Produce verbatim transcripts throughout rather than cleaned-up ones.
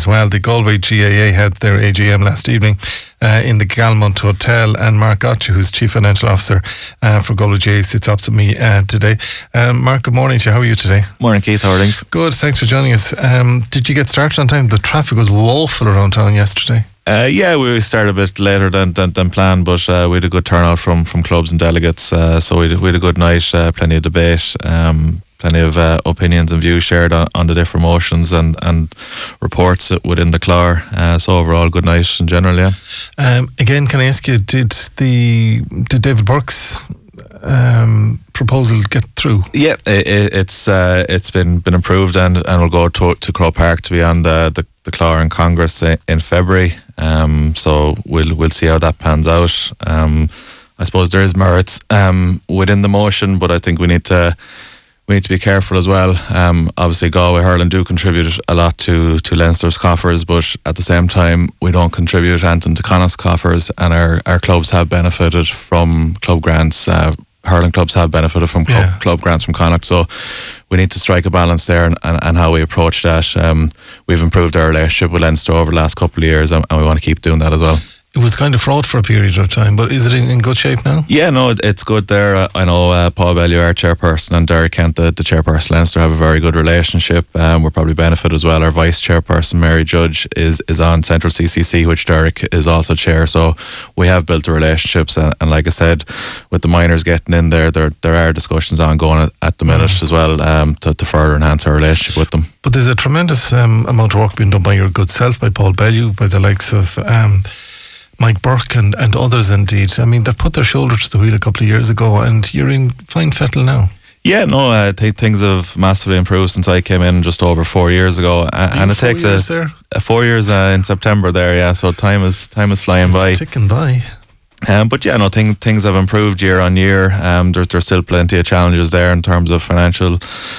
as well. The Galway G A A had their A G M last evening uh, in the Galmont Hotel, and Mark Gotcha, who's Chief Financial Officer uh, for Galway G A A, sits opposite me uh, today. Um, Mark, good morning to you. How are you today? Morning, Keith. How are things? Good, thanks for joining us. Um, did you get started on time? The traffic was woeful around town yesterday. Uh, yeah, we started a bit later than than, than planned, but uh, we had a good turnout from, from clubs and delegates. Uh, so we had, we had a good night, uh, plenty of debate, um, plenty of uh, opinions and views shared on, on the different motions and, and reports within the C L A R. Uh, so overall, good night in general. Yeah. Um, again, can I ask you, did the did David Burke's um, proposal get through? Yeah, it, it's uh, it's been been approved and and will go to to Croke Park to be on the the, the C L A R in Congress in February. Um, so we'll we'll see how that pans out. Um, I suppose there is merits um, within the motion, but I think we need to we need to be careful as well. Um, obviously, Galway Hurling do contribute a lot to to Leinster's coffers, but at the same time, we don't contribute anything to Connacht's coffers, and our, our clubs have benefited from club grants. Uh, hurling clubs have benefited from club, Yeah. club grants from Connacht, so we need to strike a balance there and, and, and how we approach that. Um, we've improved our relationship with Leinster over the last couple of years, and, and we want to keep doing that as well. It was kind of fraught for a period of time, but is it in, in good shape now? Yeah, no, it, it's good there. Uh, I know uh, Paul Bellew, our chairperson, and Derek Kent, the, the chairperson of Leinster, have a very good relationship. Um, we're probably benefit as well. Our vice chairperson, Mary Judge, is is on Central C C C, which Derek is also chair. So we have built the relationships, and, and like I said, with the minors getting in there, there there are discussions ongoing at, at the minute mm. as well um, to, to further enhance our relationship with them. But there's a tremendous um, amount of work being done by your good self, by Paul Bellew, by the likes of Um, Mike Burke and, and others indeed. I mean, they put their shoulder to the wheel a couple of years ago, and you're in fine fettle now. Yeah, no, I think things have massively improved since I came in just over four years ago, and, and it four takes years a, there? a four years uh, in September there. Yeah, so time is time is flying it's by. ticking by. Um, but yeah, no, thing, things have improved year on year. Um, there's there's still plenty of challenges there in terms of financial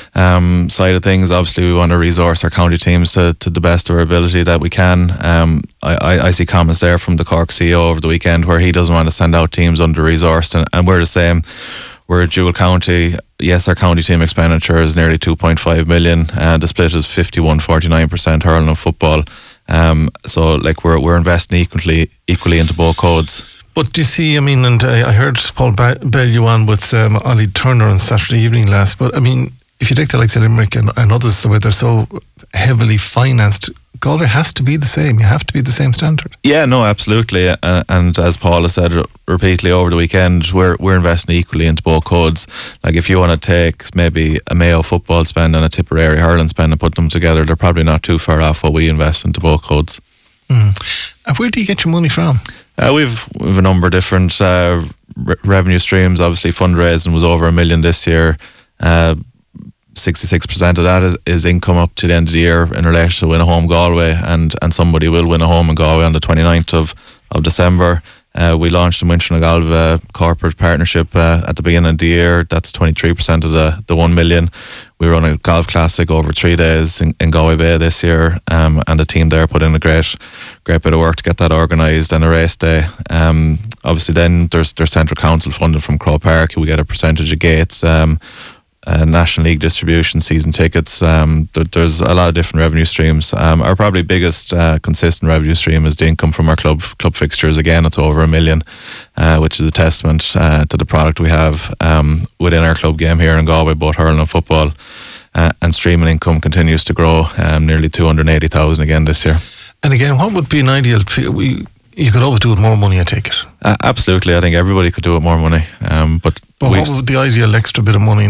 um, side of things. Obviously, we want to resource our county teams to, to the best of our ability that we can. Um, I, I, I see comments there from the Cork C E O over the weekend where he doesn't want to send out teams under resourced, and, and we're the same. We're a dual county. Yes, our county team expenditure is nearly two point five million. Uh, the split is fifty-one forty-nine percent hurling and football. Um, so like we're we're investing equally equally into both codes. But do you see, I mean, and I, I heard Paul ba- Bellew on with um, Ollie Turner on Saturday evening last, but I mean, if you take the likes of Limerick and, and others, the way they're so heavily financed, Galway has to be the same. You have to be the same standard. Yeah, no, absolutely. And, and as Paul has said repeatedly over the weekend, we're we're investing equally into both codes. Like if you want to take maybe a Mayo football spend and a Tipperary hurling spend and put them together, they're probably not too far off what we invest into both codes. Mm. And where do you get your money from? Uh, we've we've a number of different uh, re- revenue streams. Obviously, fundraising was over a million this year. Uh, sixty-six percent of that is, is income up to the end of the year in relation to Win a Home Galway, and, and somebody will win a home in Galway on the twenty-ninth of, of December. Uh, we launched the Winchell Galva corporate partnership uh, at the beginning of the year. That's twenty-three percent of the, the one million. We run a golf classic over three days in, in Galway Bay this year, um, and the team there put in a great great bit of work to get that organised, and a race day. Um, obviously then there's there's Central Council funding from Croke Park. We get a percentage of gates. Um, Uh, National League distribution, season tickets. Um, th- there's a lot of different revenue streams. Um, our probably biggest uh, consistent revenue stream is the income from our club club fixtures. Again, it's over a million, uh, which is a testament uh, to the product we have um, within our club game here in Galway, both hurling and football. Uh, and streaming income continues to grow, um, nearly two hundred eighty thousand again this year. And again, what would be an ideal? We you could always do with more money, I take it. Uh, absolutely, I think everybody could do with more money. Um, but but what would the ideal extra bit of money?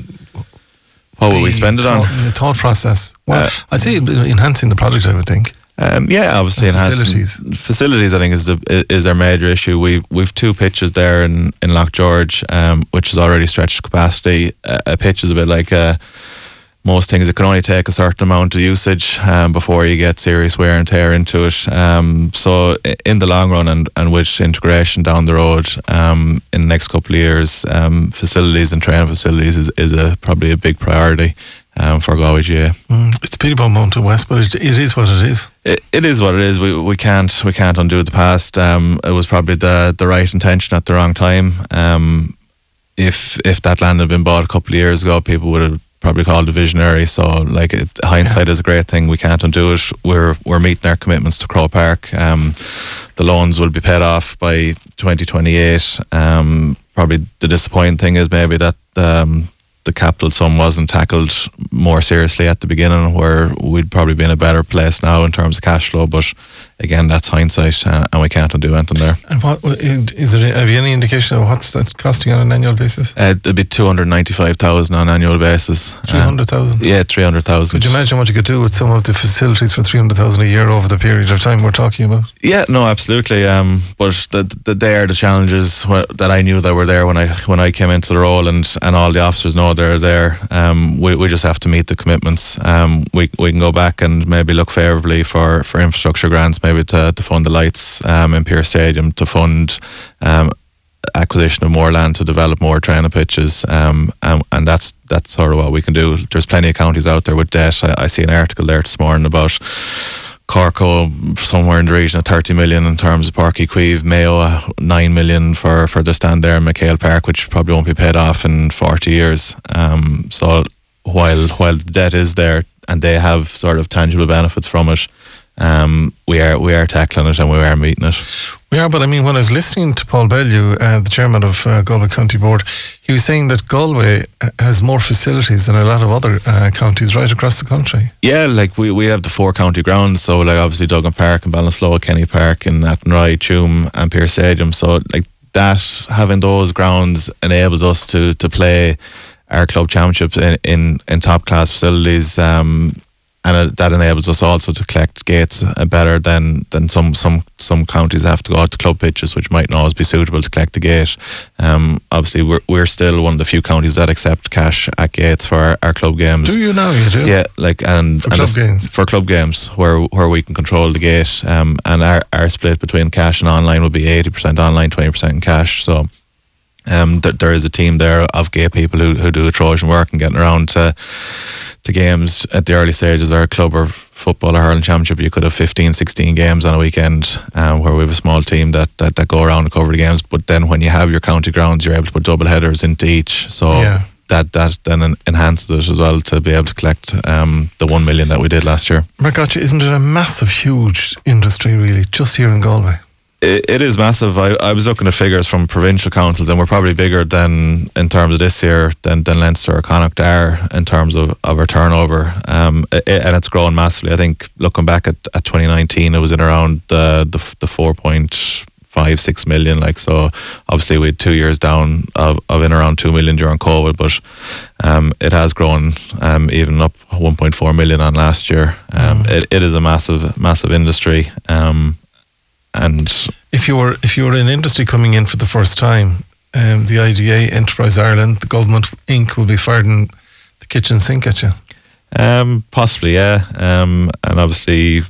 What would we spend it thought, on? The thought process. Well, uh, I'd say enhancing the product, I would think. Um, yeah, obviously and enhancing facilities. Facilities, I think, is the is our major issue. We we've two pitches there in in Lough George, um, which is already stretched capacity. Uh, a pitch is a bit like uh, most things; it can only take a certain amount of usage um, before you get serious wear and tear into it. Um, so, in the long run, and, and with integration down the road um, in the next couple of years, um, facilities and training facilities is is a probably a big priority. Um, for Galway G A A. Mm, it's a pity about Mountain West, but it, it is what it is. It, it is what it is. We we can't we can't undo the past. Um, it was probably the the right intention at the wrong time. Um, if if that land had been bought a couple of years ago, people would have probably called a visionary. So like it, hindsight yeah. is a great thing. We can't undo it. We're we're meeting our commitments to Croke Park. Um, the loans will be paid off by twenty twenty-eight. Um, probably the disappointing thing is maybe that um, the capital sum wasn't tackled more seriously at the beginning, where we'd probably be in a better place now in terms of cash flow. But again, that's hindsight, uh, and we can't undo anything there. And what is it? Have you any indication of what's that costing on an annual basis? Uh, it'd be two hundred ninety-five thousand on an annual basis. Three hundred thousand. Uh, yeah, three hundred thousand. Could you imagine what you could do with some of the facilities for three hundred thousand a year over the period of time we're talking about? Yeah, no, absolutely. Um, but the, the, they are the challenges wh- that I knew that were there when I when I came into the role, and, and all the officers know they're there. Um, we we just have to meet the commitments. Um, we we can go back and maybe look favourably for, for infrastructure grants, maybe to, to fund the lights um, in Pearse Stadium, to fund um, acquisition of more land to develop more training pitches, um, and, and that's that's sort of what we can do. There's plenty of counties out there with debt. I, I see an article there this morning about Corco somewhere in the region of thirty million in terms of Páirc Uí Chaoimh, Mayo nine million for, for the stand there in McHale Park, which probably won't be paid off in forty years. Um, so while while the debt is there and they have sort of tangible benefits from it, um, we are we are tackling it and we are meeting it. We are, but I mean, when I was listening to Paul Bellew, uh, the chairman of uh, Galway County Board, he was saying that Galway has more facilities than a lot of other uh, counties right across the country. Yeah, like we, we have the four county grounds, so like obviously Duggan Park and Ballinasloe, Kenny Park and Athenry, Tuam and Pearse Stadium. So like that, having those grounds enables us to to play our club championships in, in, in top class facilities. Um, And uh, that enables us also to collect gates uh, better than than some some some counties have to go out to club pitches, which might not always be suitable to collect a gate. Um, obviously, we're we're still one of the few counties that accept cash at gates for our, our club games. Do you now? You do? Yeah, like and for and club games. For club games, where where we can control the gate. Um, and our our split between cash and online would be eighty percent online, twenty percent in cash. So. Um, th- there is a team there of gay people who, who do a Trojan work and getting around to to games at the early stages of our club or football or hurling championship. You could have fifteen, sixteen games on a weekend, um, where we have a small team that, that, that go around and cover the games. But then when you have your county grounds, you're able to put double headers into each. So yeah. that that then en- enhances it as well to be able to collect um, the one million that we did last year. My God, isn't it a massive, huge industry really, just here in Galway? It, it is massive. I, I was looking at figures from provincial councils, and we're probably bigger than in terms of this year than, than Leinster or Connacht are in terms of, of our turnover. Um, it, and it's grown massively. I think looking back at, at twenty nineteen, it was in around the the, the four point five six million. Like so, obviously we had two years down of, of in around two million during COVID, but um, it has grown um, even up one point four million on last year. Um, mm. it, it is a massive massive industry. Um, And if you were if you were in industry coming in for the first time, um, the I D A, Enterprise Ireland, the government, Incorporated will be firing the kitchen sink at you. Um, possibly, yeah. Um, and obviously,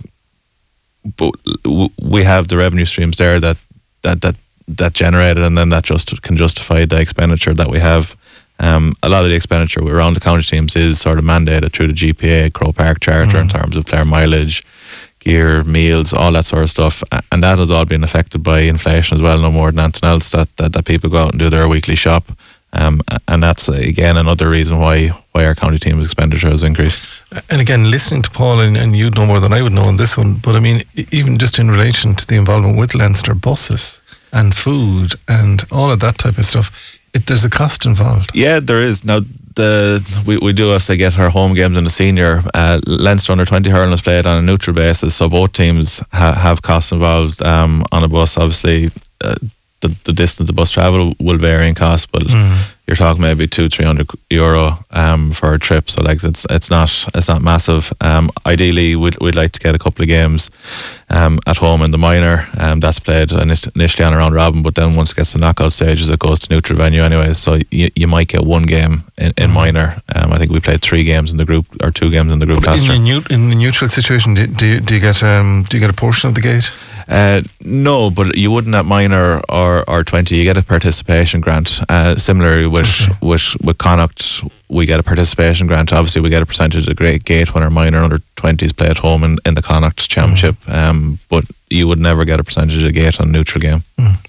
but we have the revenue streams there that that that that generated, and then that just can justify the expenditure that we have. Um, a lot of the expenditure around the county teams is sort of mandated through the G P A, Croke Park Charter, mm. in terms of player mileage, gear, meals, all that sort of stuff, and that has all been affected by inflation as well, no more than anything else, that, that, that people go out and do their weekly shop, um, and that's again another reason why why our county team's expenditure has increased. And again, listening to Paul, and, and you'd know more than I would know on this one, but I mean, even just in relation to the involvement with Leinster, buses and food and all of that type of stuff, it, there's a cost involved. Yeah, there is. Now, The, we, we do have to get our home games in the senior. Uh, Leinster under twenty hurling is played on a neutral basis, so both teams ha- have costs involved um, on a bus. Obviously, uh, the the distance the bus travel will vary in cost, but mm. you're talking maybe two three hundred euro um, for a trip. So like it's it's not it's not massive. Um, ideally, we'd we'd like to get a couple of games um, at home in the minor. Um, that's played initially on a round robin, but then once it gets to knockout stages, it goes to neutral venue anyway. So you you might get one game in, in mm. minor. Um, I think we played three games in the group, or two games in the group but last in year. The new, in the neutral situation, do, do you do you get um do you get a portion of the gate? Uh, no, but you wouldn't at minor or, or twenty. You get a participation grant. Uh, similarly with, okay. with with Connacht, we get a participation grant. Obviously, we get a percentage of the gate when our minor under twenties play at home in, in the Connacht Championship. Mm. Um, but you would never get a percentage of the gate on a neutral game. Mm.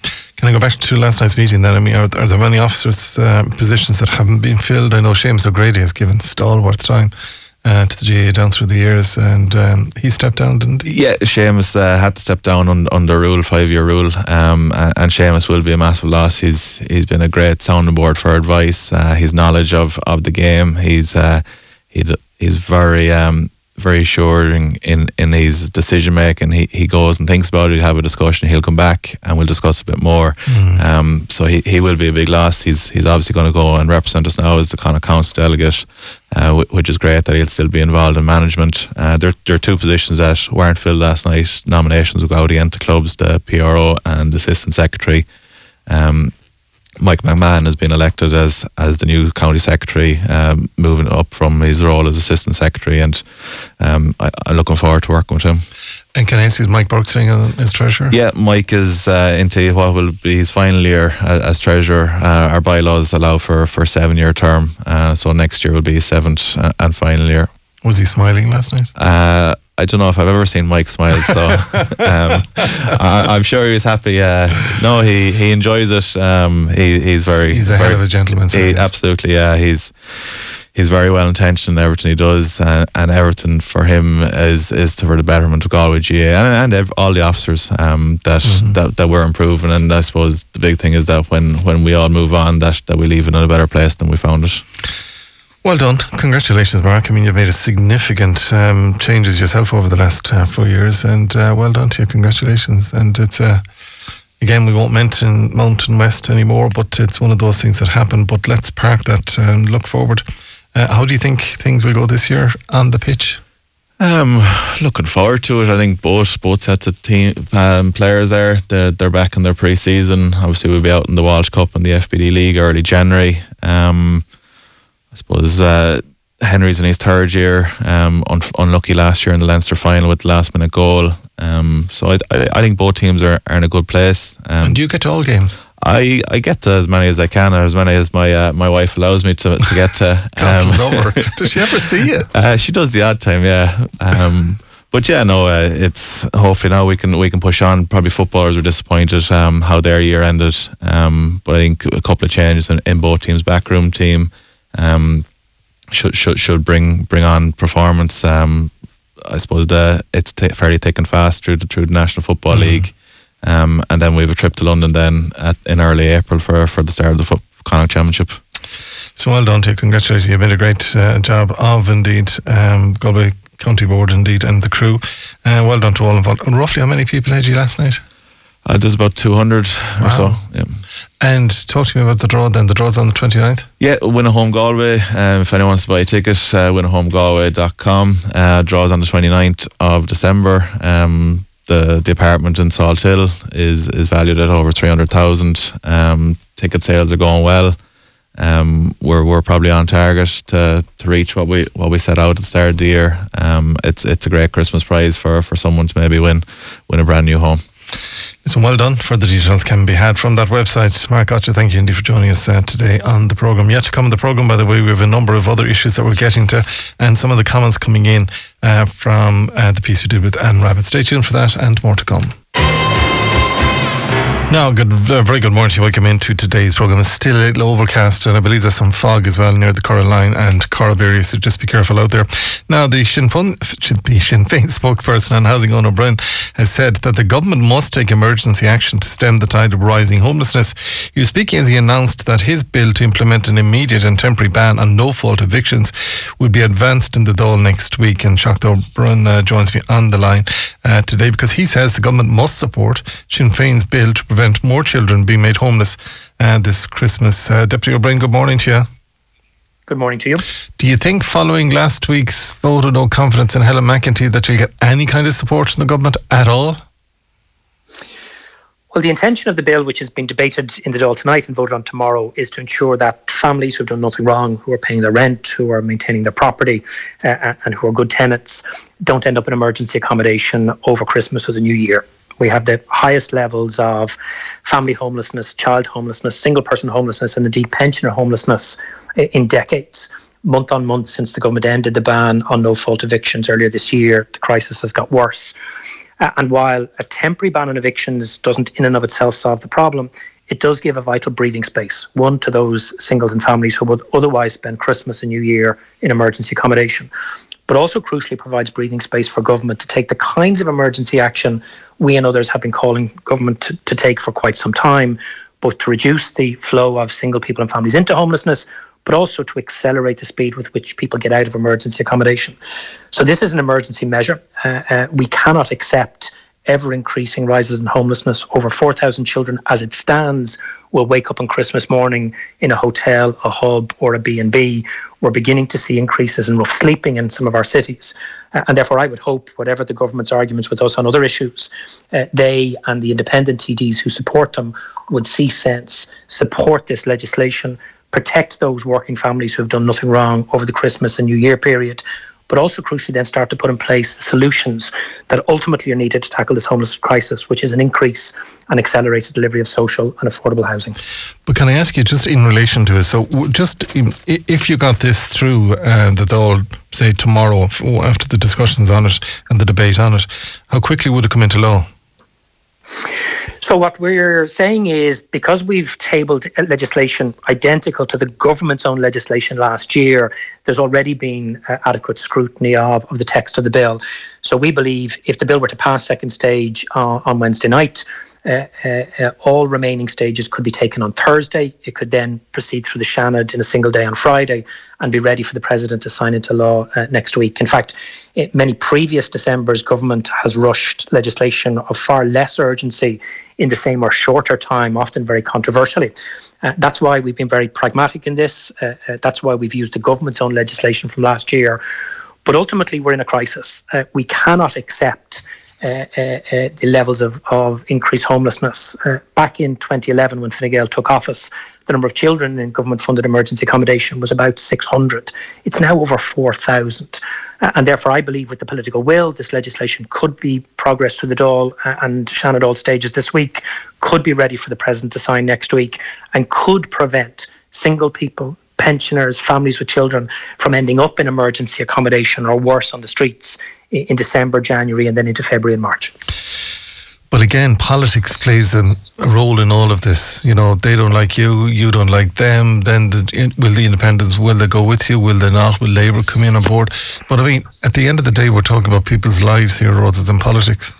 Can I go back to last night's meeting then? I mean, are, are there many officers' uh, positions that haven't been filled? I know Seamus O'Grady has given stalwart time uh, to the G A A down through the years, and um, he stepped down, didn't he? Yeah, Seamus uh, had to step down on, under rule, five-year rule, um, and Seamus will be a massive loss. He's he's been a great sounding board for advice. Uh, his knowledge of, of the game, he's uh, he'd, he's very... Um, very assuring in, in his decision making. He he goes and thinks about it, he'll have a discussion, he'll come back and we'll discuss a bit more. Mm. Um, so he, he will be a big loss. He's he's obviously going to go and represent us now as the Connacht Council delegate, uh, which is great that he'll still be involved in management. Uh, there, there are two positions that weren't filled last night. Nominations will go out again to clubs, the P R O and the Assistant Secretary. Um, Mike McMahon has been elected as as the new county secretary, um, moving up from his role as assistant secretary, and um, I, I'm looking forward to working with him. And can I ask, is Mike Burke staying as treasurer? Yeah, Mike is uh, into what will be his final year as, as treasurer. Uh, our bylaws allow for for a seven year term, uh, so next year will be his seventh and final year. Was he smiling last night? Uh, I don't know if I've ever seen Mike smile, so um, I, I'm sure he was happy. Uh, no, he, he enjoys it. Um, he he's very he's a very, hell of a gentleman. So he, absolutely, yeah. He's he's very well intentioned in everything he does, and, and everything for him is is to for the betterment of Galway G A A and, and ev- all the officers um, that, mm-hmm. that that we're improving. And I suppose the big thing is that when, when we all move on, that that we leave it in a better place than we found it. Well done. Congratulations, Mark. I mean, you've made a significant um, changes yourself over the last uh, four years, and uh, well done to you. Congratulations. And it's, uh, again, we won't mention Mountain West anymore, but it's one of those things that happen. But let's park that and look forward. Uh, how do you think things will go this year on the pitch? Um, looking forward to it. I think both both sets of team um, players there, they're, they're back in their pre-season. Obviously, we'll be out in the Walsh Cup and the F B D League early January. Um, I suppose uh, Henry's in his third year, um, un- unlucky last year in the Leinster final with the last minute goal. Um, so I, I, I think both teams are, are in a good place. Um, and do you get to all games? I, I get to as many as I can, or as many as my uh, my wife allows me to to get to. God, um, does she ever see you? Uh, she does the odd time, yeah. Um, but yeah, no, uh, it's hopefully now we can we can push on. Probably footballers were disappointed um, how their year ended, um, but I think a couple of changes in, in both teams' backroom team. Um, should should should bring bring on performance. Um, I suppose the it's t- fairly thick and fast through the through the National Football mm. League, um, and then we have a trip to London then at, in early April for, for the start of the Foot Connacht Championship. So well done to you. Congratulations. You've made a great uh, job of indeed um, Galway County Board indeed and the crew. Uh, well done to all involved. And roughly how many people had you last night? Uh, there's about two hundred wow. or so. Yeah. And talk to me about the draw then. The draw's on the twenty-ninth? Yeah, Win a Home Galway. Um, if anyone wants to buy a ticket, uh, win a home galway dot com. Uh, draw's on the twenty-ninth of December. Um, the, the apartment in Salt Hill is, is valued at over three hundred thousand. Um, ticket sales are going well. Um, we're we're probably on target to, to reach what we what we set out at the start of the year. Um, it's it's a great Christmas prize for, for someone to maybe win win a brand new home. So well done. Further details can be had from that website. Mark Gotcha, thank you indeed for joining us uh, today on the programme. Yet to come on the programme, by the way, we have a number of other issues that we're getting to, and some of the comments coming in uh, from uh, the piece we did with Anne Rabbit. Stay tuned for that and more to come. Now, good, very good morning to you. Welcome into today's programme. It's still a little overcast, and I believe there's some fog as well near the Curragh line and Corrib area, so just be careful out there. Now, the Sinn Féin, the Sinn Féin spokesperson on housing, Eoin O'Brien, has said that the government must take emergency action to stem the tide of rising homelessness. He was speaking as he announced that his bill to implement an immediate and temporary ban on no-fault evictions will be advanced in the Dáil next week. And Seacht O'Brien uh, joins me on the line uh, today because he says the government must support Sinn Féin's bill to prevent more children being made homeless uh, this Christmas. Uh, Deputy O'Brien, good morning to you. Good morning to you. Do you think following last week's vote of no confidence in Helen McEntee that you'll get any kind of support from the government at all? Well, the intention of the bill, which is being debated in the Dáil tonight and voted on tomorrow, is to ensure that families who've done nothing wrong, who are paying their rent, who are maintaining their property uh, and who are good tenants, don't end up in emergency accommodation over Christmas or the New Year. We have the highest levels of family homelessness, child homelessness, single person homelessness, and indeed pensioner homelessness in decades. Month on month since the government ended the ban on no-fault evictions earlier this year, the crisis has got worse. Uh, and while a temporary ban on evictions doesn't in and of itself solve the problem, it does give a vital breathing space, one, to those singles and families who would otherwise spend Christmas and New Year in emergency accommodation, but also crucially provides breathing space for government to take the kinds of emergency action we and others have been calling government to, to take for quite some time, both to reduce the flow of single people and families into homelessness, but also to accelerate the speed with which people get out of emergency accommodation. So this is an emergency measure. Uh, uh, we cannot accept ever-increasing rises in homelessness. Over four thousand children, as it stands, will wake up on Christmas morning in a hotel, a hub or a B and B. We're beginning to see increases in rough sleeping in some of our cities. Uh, and therefore, I would hope, whatever the government's arguments with us on other issues, uh, they and the independent T Ds who support them would see sense, support this legislation, protect those working families who have done nothing wrong over the Christmas and New Year period, but also crucially then start to put in place the solutions that ultimately are needed to tackle this homeless crisis, which is an increase and accelerated delivery of social and affordable housing. But can I ask you, just in relation to it, so just if you got this through uh, the Dáil, say tomorrow, after the discussions on it and the debate on it, how quickly would it come into law? So what we're saying is, because we've tabled legislation identical to the government's own legislation last year, there's already been uh, adequate scrutiny of, of the text of the bill. So we believe if the bill were to pass second stage uh, on Wednesday night, uh, uh, uh, all remaining stages could be taken on Thursday. It could then proceed through the Seanad in a single day on Friday and be ready for the President to sign into law uh, next week. In fact, it, many previous Decembers, government has rushed legislation of far less urgency in the same or shorter time, often very controversially. Uh, that's why we've been very pragmatic in this. Uh, uh, that's why we've used the government's own legislation from last year. But ultimately, we're in a crisis. Uh, we cannot accept uh, uh, uh, the levels of, of increased homelessness. Uh, back in twenty eleven, when Fine Gael took office, the number of children in government-funded emergency accommodation was about six hundred. It's now over four thousand. Uh, and therefore, I believe with the political will, this legislation could be progressed through the Dáil uh, and Seanad all stages this week, could be ready for the President to sign next week, and could prevent single people, pensioners, families with children from ending up in emergency accommodation or worse on the streets in December, January and then into February and March. But again, politics plays a, a role in all of this. You know, they don't like you, you don't like them. Then the, will the independents, will they go with you? Will they not? Will Labour come in on board? But I mean, at the end of the day, we're talking about people's lives here rather than politics.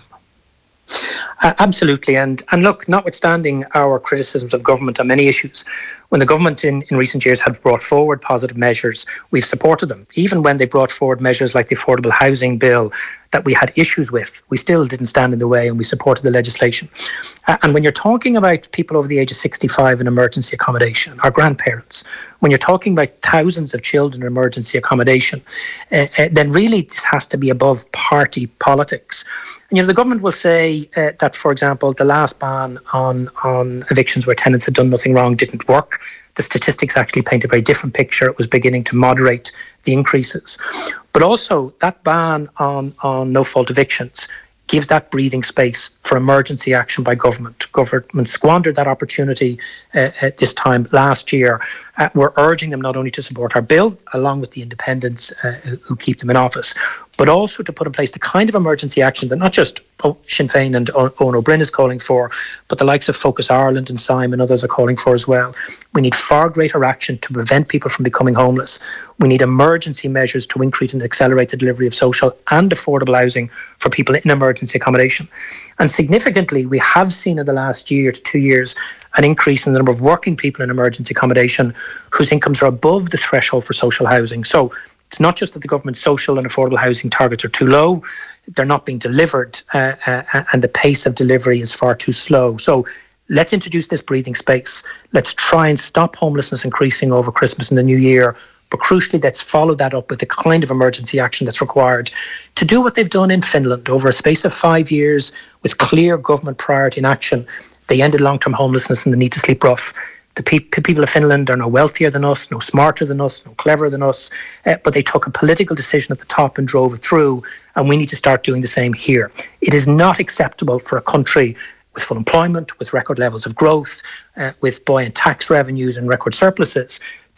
Uh, absolutely. And and look, notwithstanding our criticisms of government on many issues, when the government in, in recent years have brought forward positive measures, we've supported them. Even when they brought forward measures like the Affordable Housing Bill that we had issues with, we still didn't stand in the way and we supported the legislation. Uh, and when you're talking about people over the age of sixty-five in emergency accommodation, our grandparents, when you're talking about thousands of children in emergency accommodation, uh, uh, then really this has to be above party politics. And you know, the government will say uh, that, for example, the last ban on, on evictions where tenants had done nothing wrong didn't work. The statistics actually paint a very different picture. It was beginning to moderate the increases. But also that ban on, on no-fault evictions gives that breathing space for emergency action by government. Government squandered that opportunity uh, at this time last year. Uh, we're urging them not only to support our bill, along with the independents uh, who, who keep them in office, but also to put in place the kind of emergency action that not just oh, Sinn Féin and Owen O'Brien is calling for, but the likes of Focus Ireland and Simon and others are calling for as well. We need far greater action to prevent people from becoming homeless. We need emergency measures to increase and accelerate the delivery of social and affordable housing for people in emergency accommodation. And significantly, we have seen in the last year to two years an increase in the number of working people in emergency accommodation whose incomes are above the threshold for social housing. So it's not just that the government's social and affordable housing targets are too low, they're not being delivered uh, uh, and the pace of delivery is far too slow. So let's introduce this breathing space. Let's try and stop homelessness increasing over Christmas and the New Year. But crucially, let's follow that up with the kind of emergency action that's required to do what they've done in Finland over a space of five years with clear government priority and action. They ended long-term homelessness and the need to sleep rough. The pe- people of Finland are no wealthier than us, no smarter than us, no cleverer than us, uh, but they took a political decision at the top and drove it through, and we need to start doing the same here. It is not acceptable for a country with full employment, with record levels of growth, uh, with buoyant tax revenues and record surpluses, to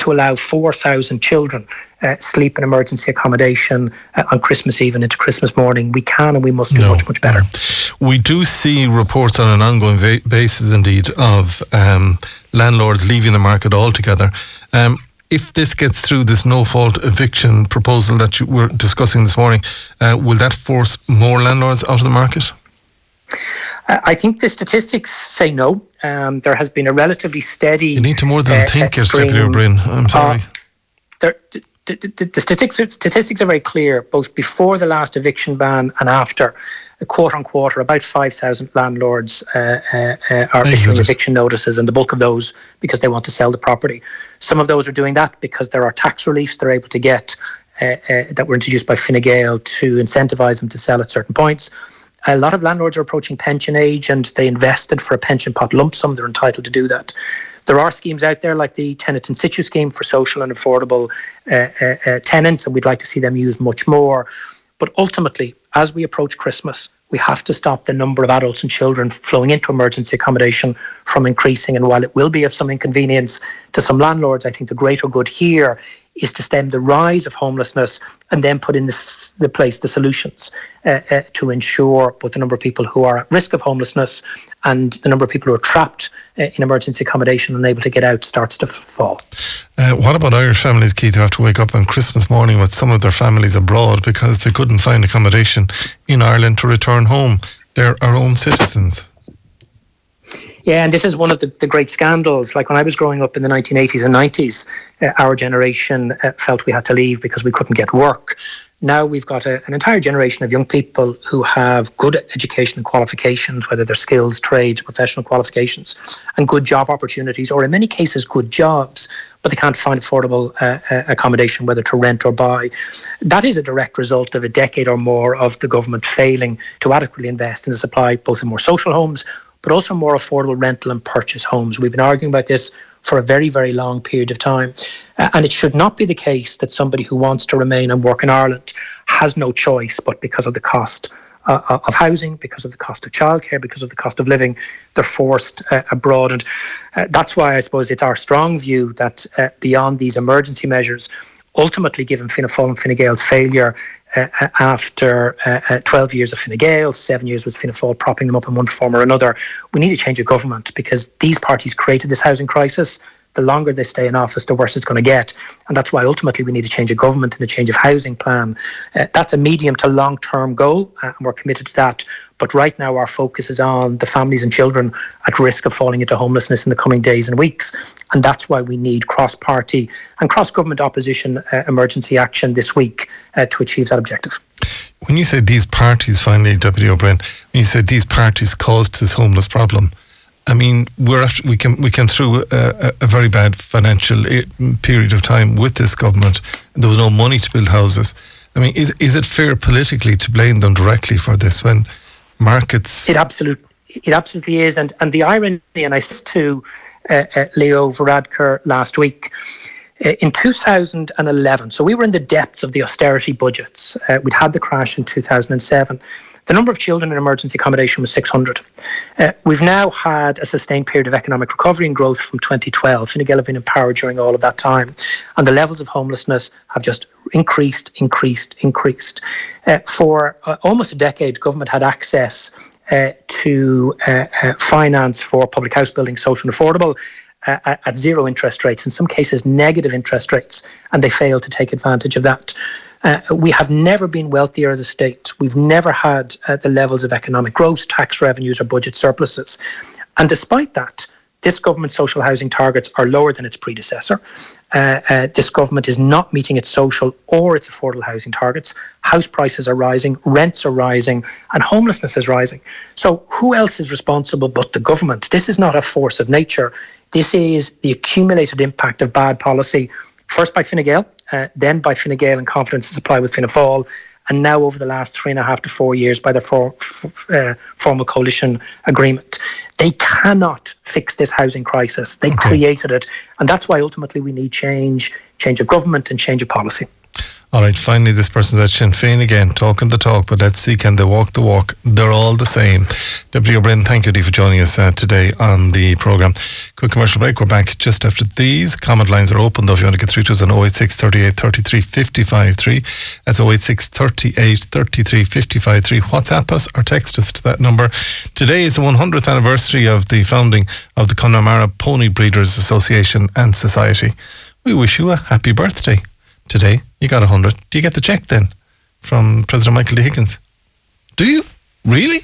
to allow four thousand children uh, sleep in emergency accommodation uh, on Christmas Eve and into Christmas morning. We can and we must do no, much, much better. No. We do see reports on an ongoing va- basis, indeed, of um, landlords leaving the market altogether. Um, if this gets through, this no-fault eviction proposal that you were discussing this morning, uh, will that force more landlords out of the market? I think the statistics say no. Um, there has been a relatively steady. You need to more than uh, think, Deputy O'Brien. I'm sorry. Uh, there, the, the, the statistics, statistics are very clear, both before the last eviction ban and after. Quarter on quarter, about five thousand landlords uh, uh, are issuing eviction notices, and the bulk of those because they want to sell the property. Some of those are doing that because there are tax reliefs they're able to get uh, uh, that were introduced by Fine Gael to incentivise them to sell at certain points. A lot of landlords are approaching pension age and they invested for a pension pot lump sum. They're entitled to do that. There are schemes out there like the tenant in situ scheme for social and affordable uh, uh, uh, tenants, and we'd like to see them used much more. But ultimately, as we approach Christmas, we have to stop the number of adults and children flowing into emergency accommodation from increasing. And while it will be of some inconvenience to some landlords, I think the greater good here is to stem the rise of homelessness and then put in this, the place the solutions uh, uh, to ensure both the number of people who are at risk of homelessness and the number of people who are trapped uh, in emergency accommodation and unable to get out starts to f- fall. Uh, what about Irish families, Keith, who have to wake up on Christmas morning with some of their families abroad because they couldn't find accommodation in Ireland to return home? They're our own citizens. Yeah, and this is one of the, the great scandals. Like when I was growing up in the nineteen eighties and nineties, uh, our generation uh, felt we had to leave because we couldn't get work. Now we've got a, an entire generation of young people who have good education and qualifications, whether they're skills, trades, professional qualifications, and good job opportunities, or in many cases good jobs, but they can't find affordable uh, uh, accommodation, whether to rent or buy. That is a direct result of a decade or more of the government failing to adequately invest in the supply, both in more social homes, but also more affordable rental and purchase homes. We've been arguing about this for a very, very long period of time. Uh, and it should not be the case that somebody who wants to remain and work in Ireland has no choice, but because of the cost uh, of housing, because of the cost of childcare, because of the cost of living, they're forced uh, abroad. And uh, that's why I suppose it's our strong view that uh, beyond these emergency measures, ultimately, given Fianna Fáil and Fine Gael's failure uh, after uh, uh, twelve years of Fine Gael, seven years with Fianna Fáil propping them up in one form or another, we need a change of government because these parties created this housing crisis. The longer they stay in office, the worse it's going to get. And that's why ultimately we need a change of government and a change of housing plan. Uh, that's a medium to long-term goal, uh, and we're committed to that. But right now our focus is on the families and children at risk of falling into homelessness in the coming days and weeks. And that's why we need cross-party and cross-government opposition uh, emergency action this week uh, to achieve that objective. When you say these parties, finally, Deputy O'Brien, when you say these parties caused this homeless problem, I mean, we're after, we came we came through a, a very bad financial period of time with this government. There was no money to build houses. I mean, is is it fair politically to blame them directly for this when markets? It absolutely it absolutely is, and and the irony, and I said to uh, uh, Leo Varadkar last week. Uh, in two thousand eleven, so we were in the depths of the austerity budgets. Uh, we'd had the crash in two thousand seven. The number of children in emergency accommodation was six hundred. Uh, we've now had a sustained period of economic recovery and growth from twenty twelve. Fine Gael have been in power during all of that time. And the levels of homelessness have just increased, increased, increased. Uh, for uh, almost a decade, government had access uh, to uh, uh, finance for public house building, social and affordable, Uh, at zero interest rates, in some cases negative interest rates, and they failed to take advantage of that. Uh, we have never been wealthier as a state. We've never had uh, the levels of economic growth, tax revenues or budget surpluses. And despite that, this government's social housing targets are lower than its predecessor. Uh, uh, this government is not meeting its social or its affordable housing targets. House prices are rising, rents are rising, and homelessness is rising. So who else is responsible but the government? This is not a force of nature. This is the accumulated impact of bad policy, first by Fine Gael, uh, then by Fine Gael and Confidence and Supply with Fianna Fáil, and now over the last three and a half to four years by their for, f- uh, formal coalition agreement. They cannot fix this housing crisis. They okay. created it, and that's why ultimately we need change, change of government and change of policy. All right, finally, this person's at Sinn Féin again, talking the talk, but let's see, can they walk the walk? They're all the same. Deputy O'Brien, thank you, Dee, for joining us uh, today on the programme. Quick commercial break. We're back just after these. Comment lines are open, though, if you want to get through to us on oh eight six, thirty-eight, thirty-three, fifty-five three. That's oh eight six, thirty-eight, thirty-three, fifty-five three. WhatsApp us or text us to that number. Today is the one hundredth anniversary of the founding of the Connemara Pony Breeders Association and Society. We wish you a happy birthday. Today, you got a hundred. Do you get the cheque then from President Michael D. Higgins? Do you? Really?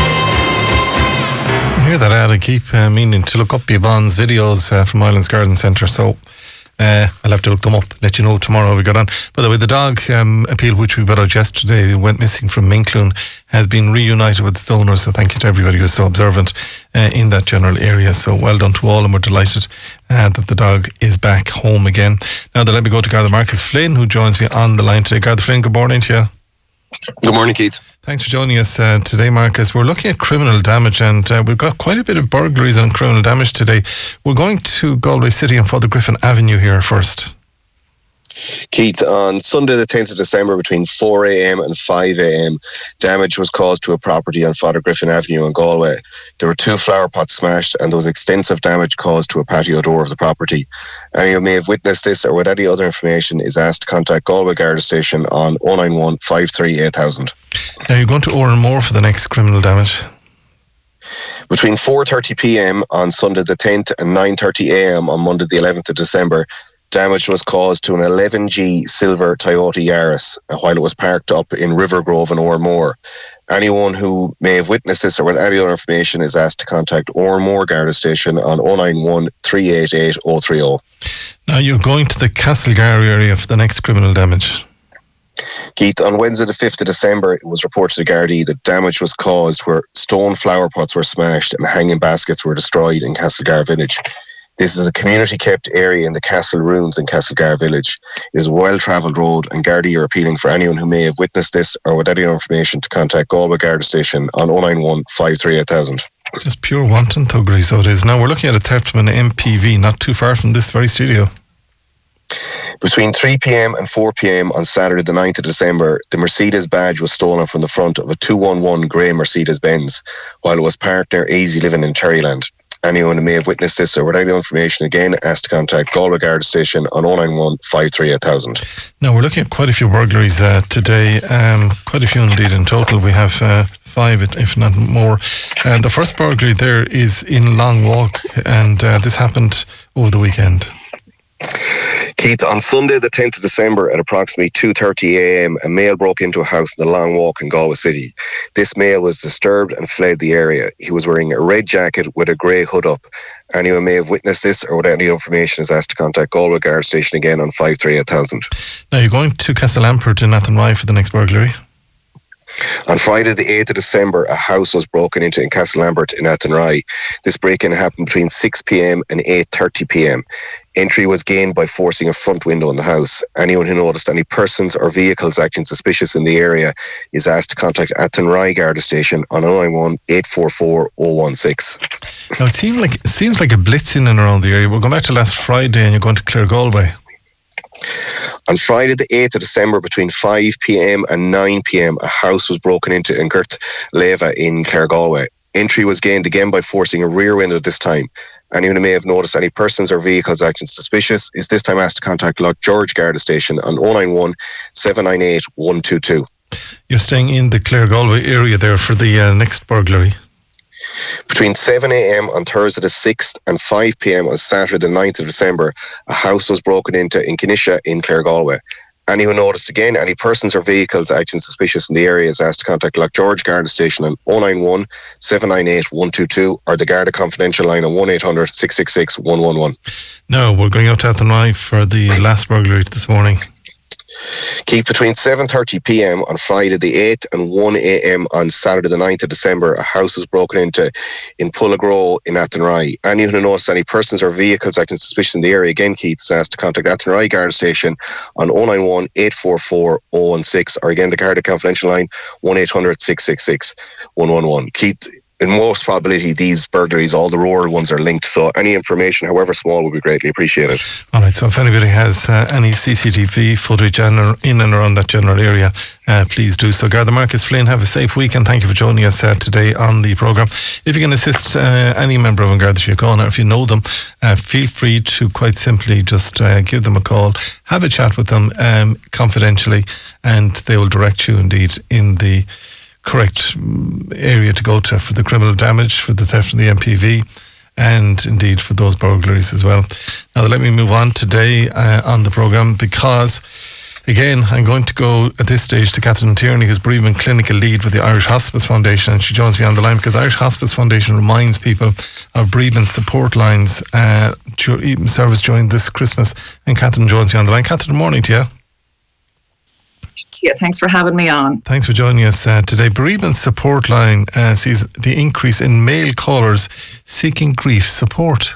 I hear that ad. I keep uh, meaning to look up Yvonne's videos uh, from Islands Garden Centre, so uh, I'll have to look them up, let you know tomorrow how we got on. By the way, the dog um, appeal, which we put out yesterday, went missing from Mincloon, has been reunited with its owner, so thank you to everybody who's so observant uh, in that general area. So well done to all, and we're delighted uh, that the dog is back home again. Now, let me go to Garda Marcus Flynn, who joins me on the line today. Garda Flynn, good morning to you. Good morning, Keith. Thanks for joining us uh, today, Marcus. We're looking at criminal damage, and uh, we've got quite a bit of burglaries and criminal damage today. We're going to Galway City and Father Griffin Avenue here first. Keith, on Sunday the tenth of December between four a.m. and five a.m, damage was caused to a property on Father Griffin Avenue in Galway. There were two flower pots smashed and there was extensive damage caused to a patio door of the property. Anyone who may have witnessed this or with any other information is asked to contact Galway Garda Station on oh nine one, five three eight thousand. Now you're going to Oranmore for the next criminal damage. Between four thirty p.m. on Sunday the tenth and nine thirty a.m. on Monday the eleventh of December, damage was caused to an eleven G silver Toyota Yaris while it was parked up in River Grove in Oranmore. Anyone who may have witnessed this or with any other information is asked to contact Oranmore Garda Station on oh nine one, three eight eight, oh three oh. Now you're going to the Castlegar area for the next criminal damage. Keith, on Wednesday the fifth of December, it was reported to Gardaí that damage was caused where stone flower pots were smashed and hanging baskets were destroyed in Castlegar village. This is a community-kept area in the Castle Ruins in Castlegar village. It is a well-travelled road, and Gardaí are appealing for anyone who may have witnessed this or with any information to contact Galway Garda Station on oh nine one, five three eight thousand. Just pure wanton thuggery, so it is. Now we're looking at a theft from an M P V not too far from this very studio. Between three p.m. and four p.m. on Saturday the ninth of December, the Mercedes badge was stolen from the front of a two one one grey Mercedes-Benz while it was parked near Easy Living in Cherryland. Anyone who may have witnessed this or with any information again asked to contact Galway Garda Station on oh nine one, five three eight thousand. Now we're looking at quite a few burglaries uh, today, um, quite a few indeed in total. We have uh, five, if not more. And the first burglary there is in Long Walk, and uh, this happened over the weekend. Keith, on Sunday the tenth of December at approximately two thirty a.m, a male broke into a house in the Long Walk in Galway City. This male was disturbed and fled the area. He was wearing a red jacket with a grey hood up. Anyone may have witnessed this or with any information is asked to contact Galway Garda Station again on five three eight thousand. Now you're going to Castleampert in Athenry for the next burglary. On Friday the eighth of December, a house was broken into in Castleampert in Athenry. This break-in happened between six p.m. and eight thirty p.m. Entry was gained by forcing a front window in the house. Anyone who noticed any persons or vehicles acting suspicious in the area is asked to contact Athenry Garda Station on oh nine one, eight four four, oh one six. Now it seems like, it seems like a blitz in and around the area. We're going back to last Friday and you're going to Clare Galway. On Friday the eighth of December between five p.m. and nine p.m, a house was broken into in Gert Leva in Clare Galway. Entry was gained again by forcing a rear window this time. Anyone who may have noticed any persons or vehicles acting suspicious is this time asked to contact Loch George Garda Station on oh nine one, seven nine eight, one two two. You're staying in the Clare Galway area there for the uh, next burglary. Between seven a.m. on Thursday the sixth and five p.m. on Saturday the ninth of December, a house was broken into in Kinisha in Clare Galway. Anyone noticed again any persons or vehicles acting suspicious in the area is asked to contact Loch George Garda Station on oh nine one, seven nine eight, one two two or the Garda confidential line on one eight hundred, six six six, one one one. No, we're going out to Athenry for the last burglary this morning. Keep between seven thirty p.m. on Friday the eighth and one a.m. on Saturday the ninth of December, a house was broken into in Pullagrow in Athenry. Anyone who noticed any persons or vehicles acting suspicious in the area, again, Keith, is asked to contact Athenry Garda Station on oh nine one, eight four four, oh one six or again the Garda confidential line one eight hundred, six six six, one one one. Keith, in most probability, these burglaries, all the rural ones, are linked. So any information, however small, would be greatly appreciated. All right, so if anybody has uh, any C C T V footage in and around that general area, uh, please do so. Garda Marcus Flynn, have a safe week, and thank you for joining us uh, today on the programme. If you can assist uh, any member of An Garda Síochána, or if you know them, uh, feel free to quite simply just uh, give them a call, have a chat with them um, confidentially, and they will direct you indeed in the correct area to go to for the criminal damage, for the theft of the M P V, and indeed for those burglaries as well. Now let me move on today uh, on the programme, because again I'm going to go at this stage to Catherine Tierney, who's bereavement clinical lead with the Irish Hospice Foundation, and she joins me on the line because Irish Hospice Foundation reminds people of bereavement support lines uh, even service during this Christmas. And Catherine joins me on the line. Catherine, good morning to you. Yeah, thanks for having me on. Thanks for joining us uh, today. Bereavement Support Line uh, sees the increase in male callers seeking grief support.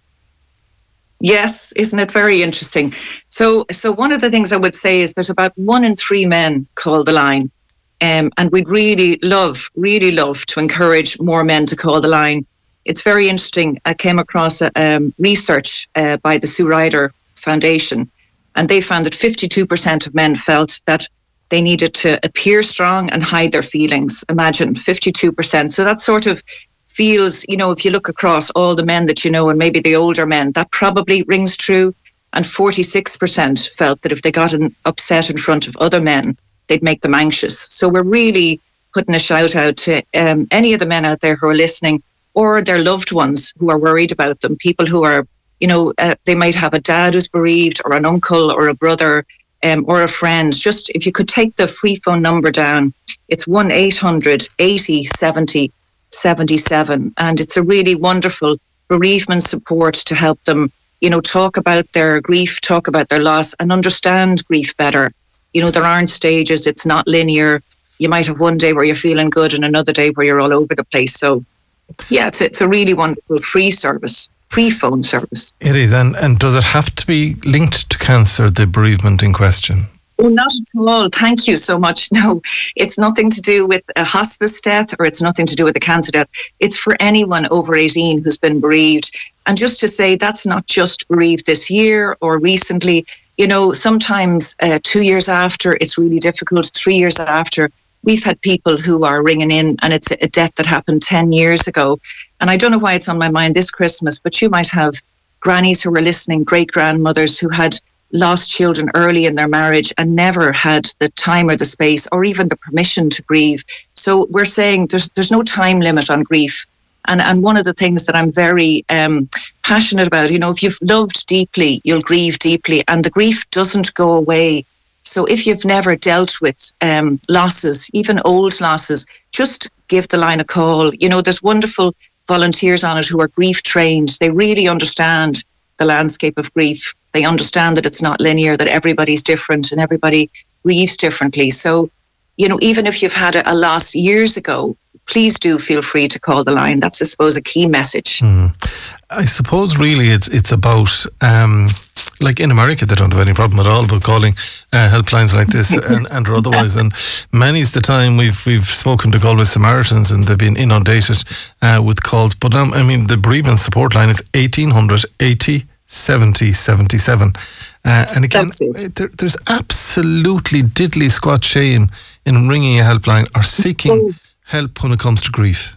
Yes, isn't it very interesting? So, so one of the things I would say is there's about one in three men call the line, um, and we'd really love, really love to encourage more men to call the line. It's very interesting. I came across a, um, research uh, by the Sue Ryder Foundation, and they found that fifty-two percent of men felt that they needed to appear strong and hide their feelings. Imagine, fifty-two percent. So that sort of feels, you know, if you look across all the men that you know, and maybe the older men, that probably rings true. And forty-six percent felt that if they got an upset in front of other men, they'd make them anxious. So we're really putting a shout out to um, any of the men out there who are listening, or their loved ones who are worried about them, people who are, you know, uh, they might have a dad who's bereaved, or an uncle, or a brother, Um, or a friend. Just if you could take the free phone number down, it's one eight hundred eighty seventy seventy-seven, and it's a really wonderful bereavement support to help them, you know, talk about their grief, talk about their loss, and understand grief better. You know, there aren't stages, it's not linear. You might have one day where you're feeling good and another day where you're all over the place. So yeah, it's, it's a really wonderful free service. Free phone service. It is. And, and does it have to be linked to cancer, the bereavement in question? Oh, not at all. Thank you so much. No, it's nothing to do with a hospice death, or it's nothing to do with a cancer death. It's for anyone over eighteen who's been bereaved. And just to say, that's not just bereaved this year or recently. You know, sometimes uh, two years after, it's really difficult. Three years after, we've had people who are ringing in, and it's a death that happened ten years ago. And I don't know why it's on my mind this Christmas, but you might have grannies who were listening, great-grandmothers who had lost children early in their marriage and never had the time or the space or even the permission to grieve. So we're saying there's there's no time limit on grief. And and one of the things that I'm very um, passionate about, you know, if you've loved deeply, you'll grieve deeply, and the grief doesn't go away. So if you've never dealt with um, losses, even old losses, just give the line a call. You know, there's wonderful volunteers on it who are grief trained. They really understand the landscape of grief. They understand that it's not linear, that everybody's different and everybody grieves differently. So, you know, even if you've had a, a loss years ago, please do feel free to call the line. That's, I suppose, a key message. Mm. I suppose really it's it's about... Um Like in America, they don't have any problem at all about calling uh, helplines like this and, and or otherwise. And many's the time we've we've spoken to Galway Samaritans, and they've been inundated uh, with calls. But um, I mean, the bereavement support line is eighteen hundred eighty seventy seventy-seven. Uh, and again, there, there's absolutely diddly squat shame in ringing a helpline or seeking help when it comes to grief.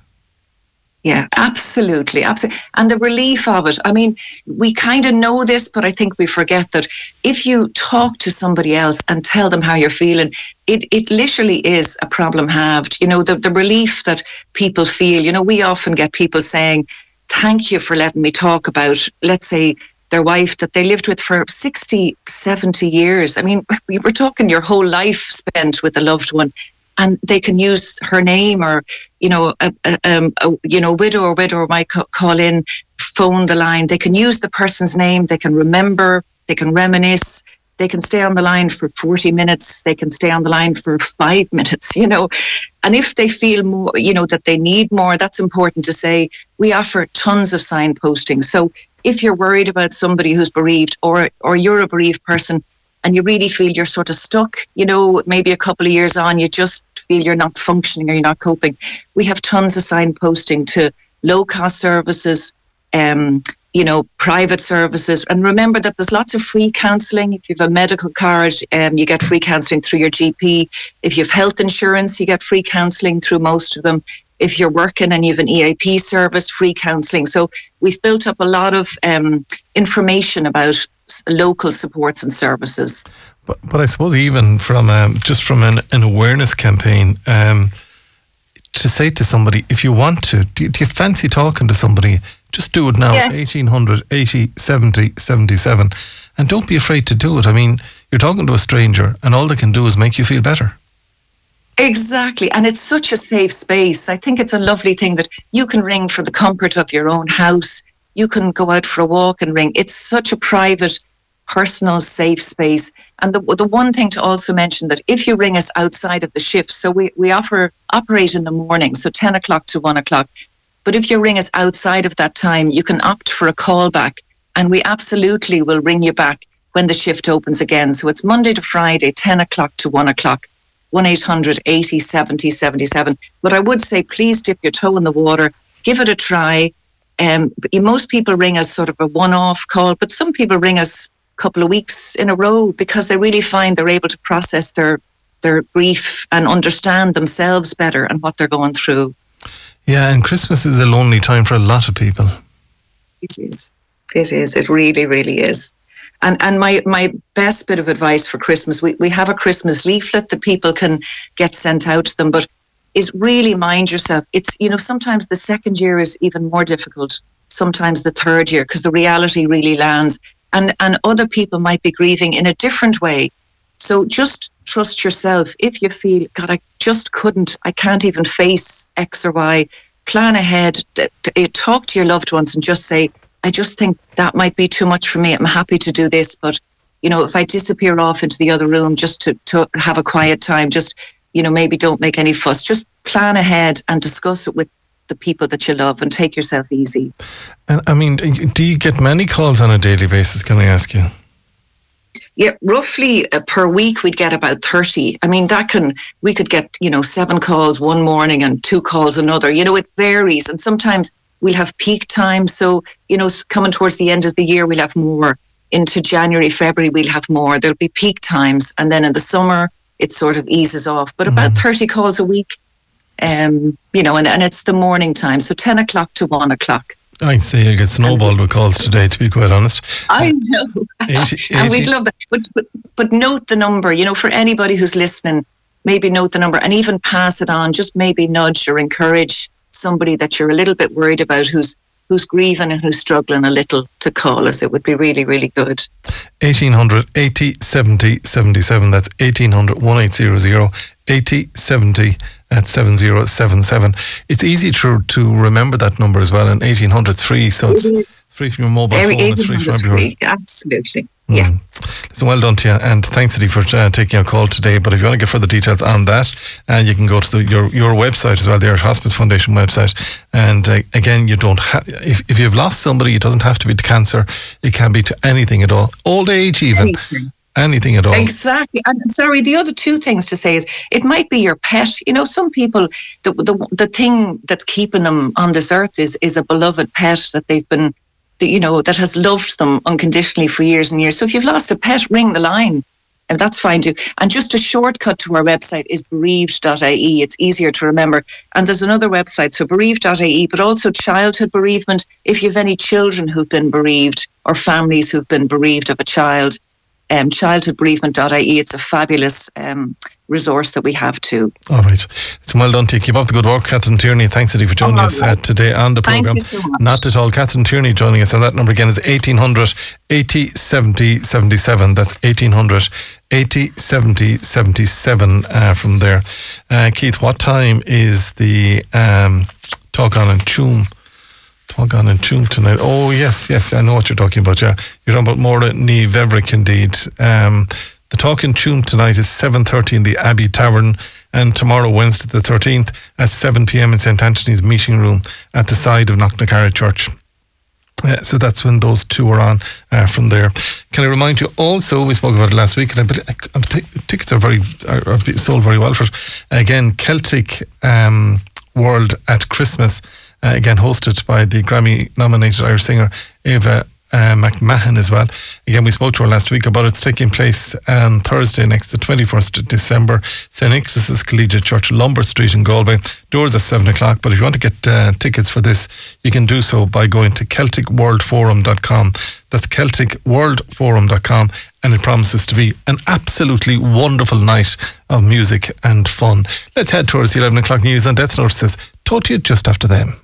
Yeah, absolutely, absolutely. And the relief of it. I mean, we kind of know this, but I think we forget that if you talk to somebody else and tell them how you're feeling, it, it literally is a problem halved. You know, the, the relief that people feel. You know, we often get people saying, thank you for letting me talk about, let's say, their wife that they lived with for sixty, seventy years. I mean, we were talking your whole life spent with a loved one. And they can use her name, or, you know, a, a, um, a you know, widow or widower might ca- call in, phone the line. They can use the person's name. They can remember. They can reminisce. They can stay on the line for forty minutes. They can stay on the line for five minutes, you know. And if they feel more, you know, that they need more, that's important to say. We offer tons of signposting. So if you're worried about somebody who's bereaved, or or you're a bereaved person, and you really feel you're sort of stuck, you know, maybe a couple of years on, you just feel you're not functioning or you're not coping, we have tons of signposting to low-cost services, um, you know, private services. And remember that there's lots of free counselling. If you have a medical card, um, you get free counselling through your G P. If you have health insurance, you get free counselling through most of them. If you're working and you have an E A P service, free counselling. So we've built up a lot of um, information about local supports and services. But, but I suppose even from um, just from an, an awareness campaign, um, to say to somebody, if you want to, do you, do you fancy talking to somebody? Just do it now. Yes. eighteen hundred eighty seventy seventy-seven, and don't be afraid to do it. I mean, you're talking to a stranger, and all they can do is make you feel better. Exactly. And it's such a safe space. I think it's a lovely thing that you can ring for the comfort of your own house. You can go out for a walk and ring. It's such a private, personal, safe space. And the the one thing to also mention that if you ring us outside of the shift, so we, we offer operate in the morning, so ten o'clock to one o'clock. But if you ring us outside of that time, you can opt for a call back, and we absolutely will ring you back when the shift opens again. So it's Monday to Friday, ten o'clock to one o'clock. one eight hundred eighty seventy seventy-seven. But I would say, please dip your toe in the water, give it a try. Um, most people ring us sort of a one-off call, but some people ring us a couple of weeks in a row because they really find they're able to process their their grief and understand themselves better and what they're going through. Yeah, and Christmas is a lonely time for a lot of people. It is. It is. It really, really is. And and my, my best bit of advice for Christmas, we, we have a Christmas leaflet that people can get sent out to them, but is really mind yourself. It's, you know, sometimes the second year is even more difficult, sometimes the third year, because the reality really lands. And, and other people might be grieving in a different way. So just trust yourself. If you feel, God, I just couldn't, I can't even face X or Y, plan ahead, talk to your loved ones and just say, I just think that might be too much for me. I'm happy to do this, but, you know, if I disappear off into the other room just to, to have a quiet time, just, you know, maybe don't make any fuss. Just plan ahead and discuss it with the people that you love and take yourself easy. And I mean, do you get many calls on a daily basis, can I ask you? Yeah, roughly uh, per week we'd get about thirty. I mean, that can, we could get, you know, seven calls one morning and two calls another. You know, it varies. And sometimes we'll have peak time. So, you know, coming towards the end of the year, we'll have more. Into January, February, we'll have more. There'll be peak times. And then in the summer, it sort of eases off. But about mm. thirty calls a week, um, you know, and, and it's the morning time. So ten o'clock to one o'clock. I'd say you'll get snowballed with calls today, to be quite honest. I know. eighty, eighty And we'd love that. But, but, but note the number, you know, for anybody who's listening, maybe note the number and even pass it on. Just maybe nudge or encourage somebody that you're a little bit worried about who's who's grieving and who's struggling a little to call us. It would be really, really good. eighteen hundred eighty seventy seventy-seven. That's eighteen hundred eighty eighty seventy at seven zero seven seven. It's easy to to remember that number as well, and eighteen hundred is free, so it's, it's free from your mobile Very phone. It's free from everywhere. Absolutely. Yeah. Mm. So well done to you, and thanks, Eddie, for uh, taking our call today. But if you want to get further details on that, uh, you can go to the, your your website as well, the Irish Hospice Foundation website. And uh, again, you don't have if if you've lost somebody, it doesn't have to be to cancer. It can be to anything at all, old age even. Anything. Anything at all. Exactly. And sorry, the other two things to say is it might be your pet. You know, some people, the the the thing that's keeping them on this earth is is a beloved pet that they've been, you know, that has loved them unconditionally for years and years. So if you've lost a pet, ring the line, and that's fine too. And just a shortcut to our website is bereaved dot I E. It's easier to remember. And there's another website, so bereaved dot I E, but also childhood bereavement. If you have any children who've been bereaved or families who've been bereaved of a child, Um, childhood bereavement dot I E. It's a fabulous um, resource that we have too. All right. It's well done to you. Keep up the good work, Catherine Tierney. Thanks, Eddie, for joining oh, us uh, today on the Thank programme. You so much. Not at all. Catherine Tierney joining us, and that number again is eighteen hundred eighty seventy seventy-seven. That's eighteen hundred eighty seventy seventy-seven uh, from there. Uh, Keith, what time is the um, Talk On and Tune? Talk On and Tune tonight. Oh, yes, yes, I know what you're talking about, yeah. You're talking about Maura Ní Bhevrick, indeed. Um, the Talk and Tune tonight is seven thirty in the Abbey Tavern, and tomorrow, Wednesday the thirteenth, at seven p.m. in Saint Anthony's Meeting Room at the side of Knocknacarra Church. Uh, so that's when those two are on uh, from there. Can I remind you also, we spoke about it last week, and I believe I think tickets are very are, are sold very well for it. Again, Celtic um, World at Christmas, uh, again hosted by the Grammy-nominated Irish singer Ava Uh, McMahon as well. Again, we spoke to her last week about it. It's taking place on Thursday next, the twenty-first of December, Saint Nicholas's Collegiate Church, Lombard Street in Galway. Doors at seven o'clock, but if you want to get uh, tickets for this, you can do so by going to celtic world forum dot com. That's celtic world forum dot com, and it promises to be an absolutely wonderful night of music and fun. Let's head towards the eleven o'clock news, and Death Note says, talk to you just after them.